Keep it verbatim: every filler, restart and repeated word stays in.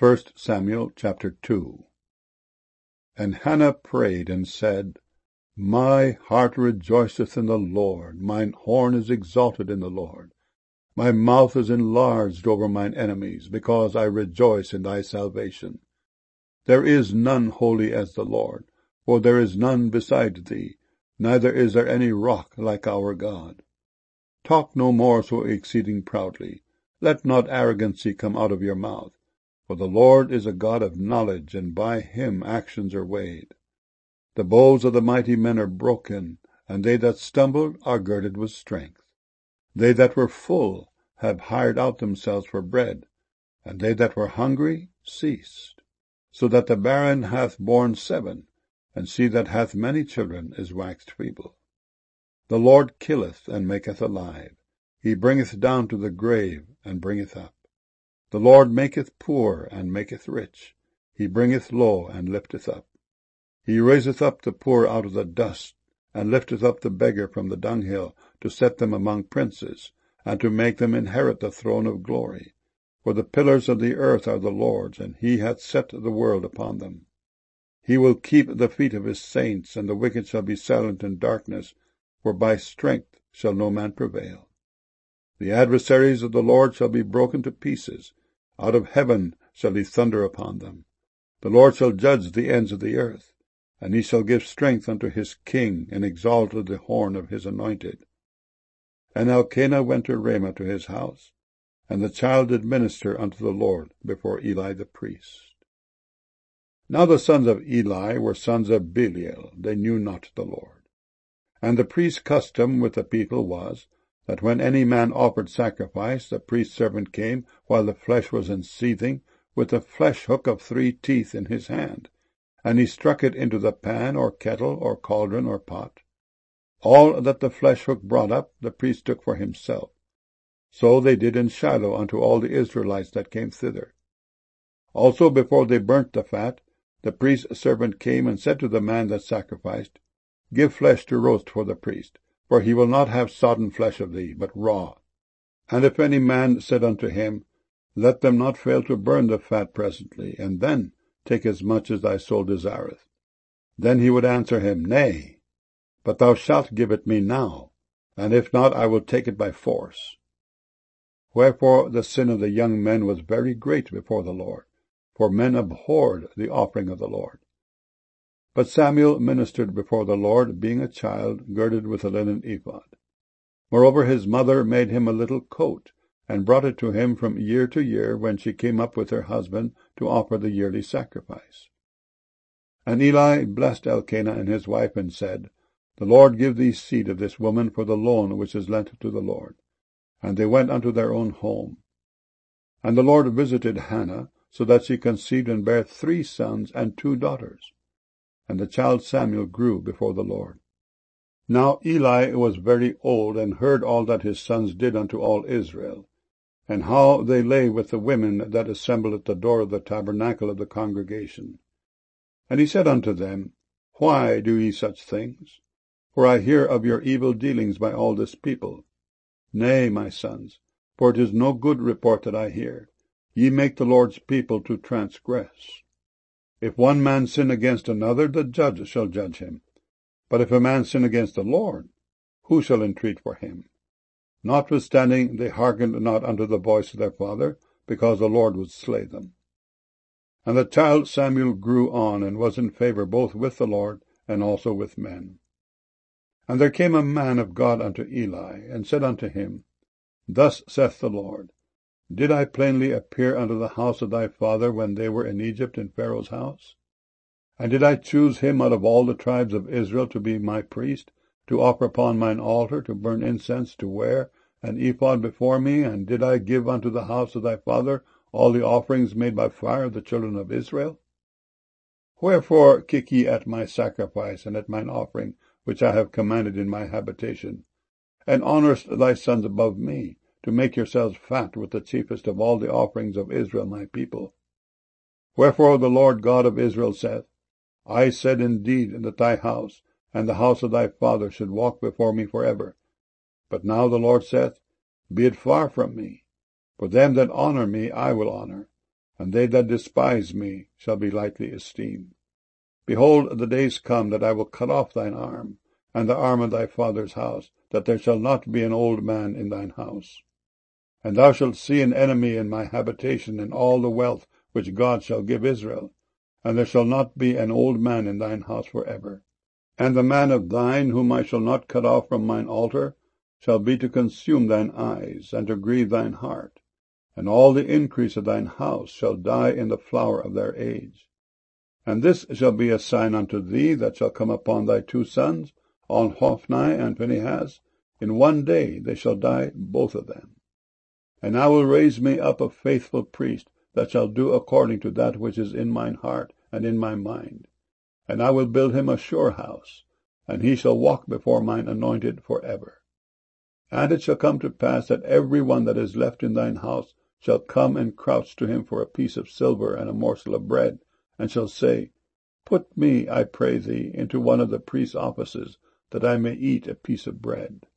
First Samuel chapter two. And Hannah prayed and said, My heart rejoiceth in the Lord, mine horn is exalted in the Lord. My mouth is enlarged over mine enemies, because I rejoice in thy salvation. There is none holy as the Lord, for there is none beside thee, neither is there any rock like our God. Talk no more so exceeding proudly. Let not arrogancy come out of your mouth. For the Lord is a God of knowledge, and by him actions are weighed. The bows of the mighty men are broken, and they that stumbled are girded with strength. They that were full have hired out themselves for bread, and they that were hungry ceased. So that the barren hath borne seven, and she that hath many children is waxed feeble. The Lord killeth and maketh alive. He bringeth down to the grave, and bringeth up. The Lord maketh poor, and maketh rich. He bringeth low, and lifteth up. He raiseth up the poor out of the dust, and lifteth up the beggar from the dunghill, to set them among princes, and to make them inherit the throne of glory. For the pillars of the earth are the Lord's, and he hath set the world upon them. He will keep the feet of his saints, and the wicked shall be silent in darkness, for by strength shall no man prevail. The adversaries of the Lord shall be broken to pieces. Out of heaven shall he thunder upon them. The Lord shall judge the ends of the earth, and he shall give strength unto his king, and exalt the horn of his anointed. And Elkanah went to Ramah to his house, and the child did minister unto the Lord before Eli the priest. Now the sons of Eli were sons of Belial, they knew not the Lord. And the priest's custom with the people was, that when any man offered sacrifice, the priest's servant came, while the flesh was in seething, with a flesh hook of three teeth in his hand, and he struck it into the pan, or kettle, or cauldron, or pot. All that the flesh hook brought up, the priest took for himself. So they did in Shiloh unto all the Israelites that came thither. Also before they burnt the fat, the priest's servant came and said to the man that sacrificed, Give flesh to roast for the priest, for he will not have sodden flesh of thee, but raw. And if any man said unto him, Let them not fail to burn the fat presently, and then take as much as thy soul desireth. Then he would answer him, Nay, but thou shalt give it me now, and if not, I will take it by force. Wherefore the sin of the young men was very great before the Lord, for men abhorred the offering of the Lord. But Samuel ministered before the Lord, being a child, girded with a linen ephod. Moreover his mother made him a little coat, and brought it to him from year to year, when she came up with her husband to offer the yearly sacrifice. And Eli blessed Elkanah and his wife, and said, The Lord give thee seed of this woman for the loan which is lent to the Lord. And they went unto their own home. And the Lord visited Hannah, so that she conceived and bare three sons and two daughters. And the child Samuel grew before the Lord. Now Eli was very old, and heard all that his sons did unto all Israel, and how they lay with the women that assembled at the door of the tabernacle of the congregation. And he said unto them, Why do ye such things? For I hear of your evil dealings by all this people. Nay, my sons, for it is no good report that I hear. Ye make the Lord's people to transgress. If one man sin against another, the judge shall judge him. But if a man sin against the Lord, who shall entreat for him? Notwithstanding, they hearkened not unto the voice of their father, because the Lord would slay them. And the child Samuel grew on, and was in favor both with the Lord, and also with men. And there came a man of God unto Eli, and said unto him, Thus saith the Lord, Did I plainly appear unto the house of thy father when they were in Egypt in Pharaoh's house? And did I choose him out of all the tribes of Israel to be my priest, to offer upon mine altar, to burn incense, to wear an ephod before me? And did I give unto the house of thy father all the offerings made by fire of the children of Israel? Wherefore kick ye at my sacrifice, and at mine offering, which I have commanded in my habitation? And honourest thy sons above me, to make yourselves fat with the chiefest of all the offerings of Israel my people? Wherefore the Lord God of Israel saith, I said indeed that thy house and the house of thy father should walk before me for ever. But now the Lord saith, Be it far from me. For them that honour me I will honour, and they that despise me shall be lightly esteemed. Behold, the days come that I will cut off thine arm, and the arm of thy father's house, that there shall not be an old man in thine house. And thou shalt see an enemy in my habitation in all the wealth which God shall give Israel, and there shall not be an old man in thine house for ever. And the man of thine, whom I shall not cut off from mine altar, shall be to consume thine eyes, and to grieve thine heart. And all the increase of thine house shall die in the flower of their age. And this shall be a sign unto thee that shall come upon thy two sons, on Hophni and Phinehas. In one day they shall die both of them. And I will raise me up a faithful priest, that shall do according to that which is in mine heart and in my mind. And I will build him a sure house, and he shall walk before mine anointed for ever. And it shall come to pass that every one that is left in thine house shall come and crouch to him for a piece of silver and a morsel of bread, and shall say, Put me, I pray thee, into one of the priest's offices, that I may eat a piece of bread.